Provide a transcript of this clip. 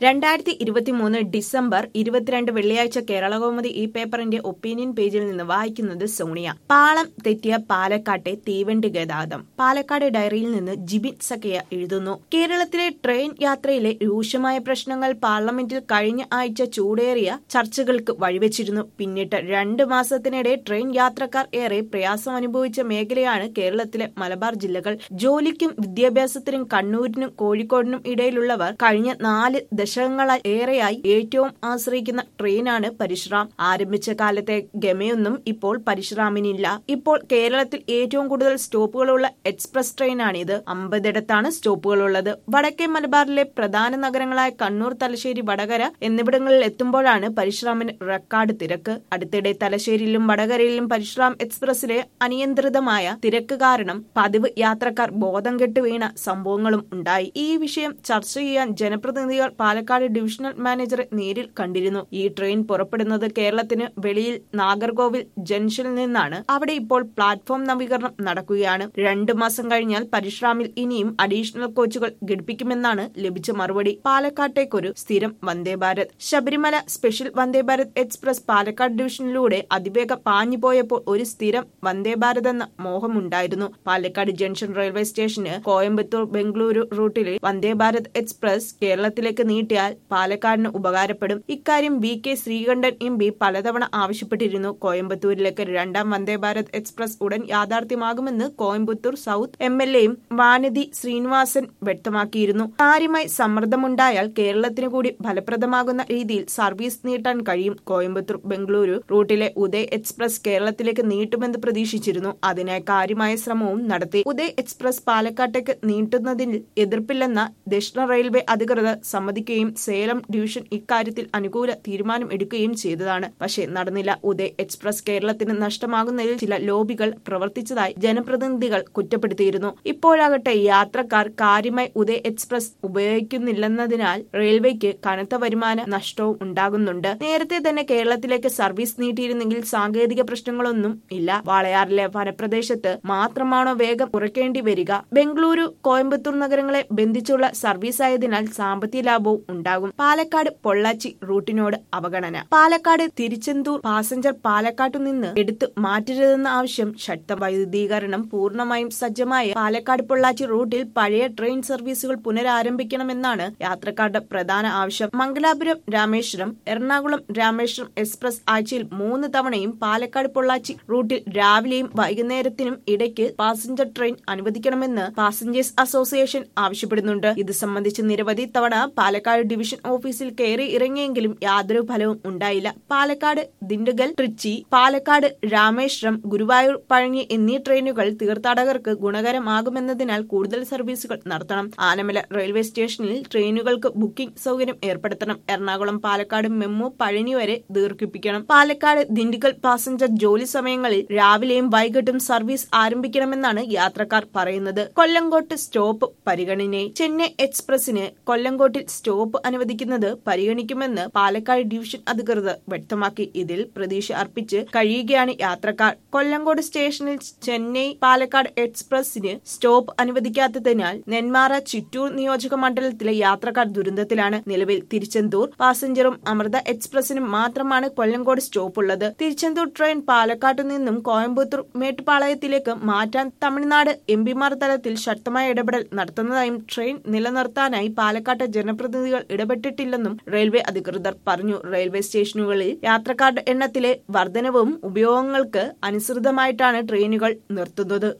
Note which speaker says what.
Speaker 1: 2023 December 22 വെള്ളിയാഴ്ച കേരളകൗമുദി ഈ പേപ്പറിന്റെ ഒപ്പീനിയൻ പേജിൽ നിന്ന് വായിക്കുന്നത് സോണിയ. പാളം തെറ്റിയ പാലക്കാട്ടെ തീവണ്ടി ഗതാഗതം. പാലക്കാട് ഡയറിയിൽ നിന്ന് ജിബിൻ സക്കയ എഴുതുന്നു. കേരളത്തിലെ ട്രെയിൻ യാത്രയിലെ രൂക്ഷമായ പ്രശ്നങ്ങൾ പാർലമെന്റിൽ കഴിഞ്ഞ ആഴ്ച ചൂടേറിയ ചർച്ചകൾക്ക് വഴിവെച്ചിരുന്നു. പിന്നിട്ട് 2 മാസത്തിനിടെ ട്രെയിൻ യാത്രക്കാർ ഏറെ പ്രയാസം അനുഭവിച്ച മേഖലയാണ് കേരളത്തിലെ മലബാർ ജില്ലകൾ. ജോലിക്കും വിദ്യാഭ്യാസത്തിനും കണ്ണൂരിനും കോഴിക്കോടിനും ഇടയിലുള്ളവർ കഴിഞ്ഞ 4 ഏറെയായി ഏറ്റവും ആശ്രയിക്കുന്ന ട്രെയിനാണ് പരശുറാം. ആരംഭിച്ച കാലത്തെ ഗമയൊന്നും ഇപ്പോൾ പരശുറാമിനില്ല. ഇപ്പോൾ കേരളത്തിൽ ഏറ്റവും കൂടുതൽ സ്റ്റോപ്പുകളുള്ള എക്സ്പ്രസ് ട്രെയിനാണിത്. 50 സ്റ്റോപ്പുകളുള്ളത്. വടക്കേ മലബാറിലെ പ്രധാന നഗരങ്ങളായ കണ്ണൂർ, തലശ്ശേരി, വടകര എന്നിവിടങ്ങളിൽ എത്തുമ്പോഴാണ് പരശുറാമിന് റെക്കോർഡ് തിരക്ക്. അടുത്തിടെ തലശ്ശേരിയിലും വടകരയിലും പരശുറാം എക്സ്പ്രസിലെ അനിയന്ത്രിതമായ തിരക്ക് കാരണം പതിവ് യാത്രക്കാർ ബോധം കെട്ട് വീണ സംഭവങ്ങളും ഉണ്ടായി. ഈ വിഷയം ചർച്ച ചെയ്യാൻ ജനപ്രതിനിധികൾ പാലക്കാട് ഡിവിഷണൽ മാനേജറെ നേരിൽ കണ്ടിരുന്നു. ഈ ട്രെയിൻ പുറപ്പെടുന്നത് കേരളത്തിന് വെളിയിൽ നാഗർകോവിൽ ജംഗ്ഷനിൽ നിന്നാണ്. അവിടെ ഇപ്പോൾ പ്ലാറ്റ്ഫോം നവീകരണം നടക്കുകയാണ്. 2 മാസം കഴിഞ്ഞാൽ പരശുറാമിൽ ഇനിയും അഡീഷണൽ കോച്ചുകൾ ഘടിപ്പിക്കുമെന്നാണ് ലഭിച്ച മറുപടി. പാലക്കാട്ടേക്കൊരു സ്ഥിരം വന്ദേ ഭാരത്. ശബരിമല സ്പെഷ്യൽ വന്ദേ ഭാരത് എക്സ്പ്രസ് പാലക്കാട് ഡിവിഷനിലൂടെ അതിവേഗം പാഞ്ഞുപോയപ്പോൾ ഒരു സ്ഥിരം വന്ദേ ഭാരത് എന്ന മോഹമുണ്ടായിരുന്നു. പാലക്കാട് ജംഗ്ഷൻ റെയിൽവേ സ്റ്റേഷന് കോയമ്പത്തൂർ ബംഗളൂരു റൂട്ടിലെ വന്ദേ ഭാരത് എക്സ്പ്രസ് കേരളത്തിലേക്ക് നീട്ടിയാൽ പാലക്കാടിന് ഉപകാരപ്പെടും. ഇക്കാര്യം VK ശ്രീകണ്ഠൻ MP പലതവണ ആവശ്യപ്പെട്ടിരുന്നു. കോയമ്പത്തൂരിലേക്ക് 2ാം വന്ദേ ഭാരത് എക്സ്പ്രസ് ഉടൻ യാഥാർത്ഥ്യമാകുമെന്ന് കോയമ്പത്തൂർ സൗത്ത് MLAയും വാനതി ശ്രീനിവാസൻ വ്യക്തമാക്കിയിരുന്നു. കാര്യമായി സമ്മർദ്ദമുണ്ടായാൽ കേരളത്തിന് കൂടി ഫലപ്രദമാകുന്ന രീതിയിൽ സർവീസ് നീട്ടാൻ കഴിയും. കോയമ്പത്തൂർ ബംഗളൂരു റൂട്ടിലെ ഉദയ് എക്സ്പ്രസ് കേരളത്തിലേക്ക് നീട്ടുമെന്ന് പ്രതീക്ഷിച്ചിരുന്നു. അതിനായി കാര്യമായ ശ്രമവും നടത്തി. ഉദയ് എക്സ്പ്രസ് പാലക്കാട്ടേക്ക് നീട്ടുന്നതിൽ എതിർപ്പില്ലെന്ന ദക്ഷിണ റെയിൽവേ അധികൃതർ സമ്മതിക്കുകയും സേലം ഡിവിഷൻ ഇക്കാര്യത്തിൽ അനുകൂല തീരുമാനം എടുക്കുകയും ചെയ്തതാണ്. പക്ഷേ നടന്നില്ല. ഉദയ് എക്സ്പ്രസ് കേരളത്തിന് നഷ്ടമാകുന്നതിൽ ചില ലോബികൾ പ്രവർത്തിച്ചതായി ജനപ്രതിനിധികൾ കുറ്റപ്പെടുത്തിയിരുന്നു. ഇപ്പോഴാകട്ടെ യാത്രക്കാർ കാര്യമായി ഉദയ് എക്സ്പ്രസ് ഉപയോഗിക്കുന്നില്ലെന്നതിനാൽ റെയിൽവേക്ക് കനത്ത വരുമാന നഷ്ടവും ഉണ്ടാകുന്നുണ്ട്. നേരത്തെ തന്നെ കേരളത്തിലേക്ക് സർവീസ് നീട്ടിയിരുന്നെങ്കിൽ സാങ്കേതിക പ്രശ്നങ്ങളൊന്നും ഇല്ല. വാളയാറിലെ വനപ്രദേശത്ത് മാത്രമാണോ വേഗം കുറയ്ക്കേണ്ടി വരിക? ബംഗളൂരു, കോയമ്പത്തൂർ നഗരങ്ങളെ ബന്ധിച്ചുള്ള സർവീസ് ആയതിനാൽ സാമ്പത്തിക ലാഭവും ഉണ്ടാകും. പാലക്കാട് പൊള്ളാച്ചി റൂട്ടിനോട് അവഗണന. പാലക്കാട് തിരുച്ചെന്തൂർ പാസഞ്ചർ പാലക്കാട്ടു നിന്ന് എടുത്തു മാറ്റരുതെന്ന ആവശ്യം ശക്തം. വൈദ്യുതീകരണം പൂർണ്ണമായും സജ്ജമായ പാലക്കാട് പൊള്ളാച്ചി റൂട്ടിൽ പഴയ ട്രെയിൻ സർവീസുകൾ പുനരാരംഭിക്കണമെന്നാണ് യാത്രക്കാരുടെ പ്രധാന ആവശ്യം. മംഗലാപുരം രാമേശ്വരം, എറണാകുളം രാമേശ്വരം എക്സ്പ്രസ് ആഴ്ചയിൽ 3 തവണയും പാലക്കാട് പൊള്ളാച്ചി റൂട്ടിൽ രാവിലെയും വൈകുന്നേരത്തിനും ഇടയ്ക്ക് പാസഞ്ചർ ട്രെയിൻ അനുവദിക്കണമെന്ന് പാസഞ്ചേഴ്സ് അസോസിയേഷൻ ആവശ്യപ്പെടുന്നുണ്ട്. ഇത് സംബന്ധിച്ച് നിരവധി തവണ പാലക്കാട് ഡിവിഷൻ ഓഫീസിൽ കയറി ഇറങ്ങിയെങ്കിലും യാതൊരു ഫലവും ഉണ്ടായില്ല. പാലക്കാട് ദിണ്ടുഗൽ, ട്രിച്ചി, പാലക്കാട് രാമേശ്വരം, ഗുരുവായൂർ, പഴഞ്ഞി എന്നീ ട്രെയിനുകൾ തീർത്ഥാടകർക്ക് ഗുണകരമാകുമെന്നതിനാൽ കൂടുതൽ സർവീസുകൾ നടത്തണം. ആനമല റെയിൽവേ സ്റ്റേഷനിൽ ട്രെയിനുകൾക്ക് ബുക്കിംഗ് സൗകര്യം ഏർപ്പെടുത്തണം. എറണാകുളം പാലക്കാട് മെമു പഴനി വരെ ദീർഘിപ്പിക്കണം. പാലക്കാട് ദിണ്ടുഗൽ പാസഞ്ചർ ജോലി സമയങ്ങളിൽ രാവിലെയും വൈകിട്ടും സർവീസ് ആരംഭിക്കണമെന്നാണ് യാത്രക്കാർ പറയുന്നത്. കൊല്ലങ്കോട്ട് സ്റ്റോപ്പ് പരിഗണനയിൽ. ചെന്നൈ എക്സ്പ്രസിന് കൊല്ലങ്കോട്ടിൽ സ്റ്റോപ്പ് അനുവദിക്കുന്നത് പരിഗണിക്കുമെന്ന് പാലക്കാട് ഡിവിഷൻ അധികൃതർ വ്യക്തമാക്കി. ഇതിൽ പ്രതീക്ഷ അർപ്പിച്ച് കഴിയുകയാണ് യാത്രക്കാർ. കൊല്ലങ്കോട് സ്റ്റേഷനിൽ ചെന്നൈ പാലക്കാട് എക്സ്പ്രസിന് സ്റ്റോപ്പ് അനുവദിക്കാത്തതിനാൽ നെന്മാറ, ചിറ്റൂർ നിയോജക മണ്ഡലത്തിലെ യാത്രക്കാർ ദുരന്തത്തിലാണ്. നിലവിൽ തിരുച്ചെന്തൂർ പാസഞ്ചറും അമൃത എക്സ്പ്രസിനും മാത്രമാണ് കൊല്ലങ്കോട് സ്റ്റോപ്പുള്ളത്. തിരുച്ചെന്തൂർ ട്രെയിൻ പാലക്കാട്ടു നിന്നും കോയമ്പത്തൂർ മേട്ടുപാളയത്തിലേക്ക് മാറ്റാൻ തമിഴ്നാട് MPമാർ തലത്തിൽ ശക്തമായ ഇടപെടൽ നടത്തുന്നതായും ട്രെയിൻ നിലനിർത്താനായി പാലക്കാട്ടെ ജനപ്രതിനിധികൾ ഇടപെട്ടിട്ടില്ലെന്നും റെയിൽവേ അധികൃതർ പറഞ്ഞു. റെയിൽവേ സ്റ്റേഷനുകളിൽ യാത്രക്കാരുടെ എണ്ണത്തിലെ വർധനവും ഉപയോഗങ്ങൾക്ക് അനുസൃതമായിട്ടാണ് ട്രെയിനുകൾ നിർത്തുന്നത്.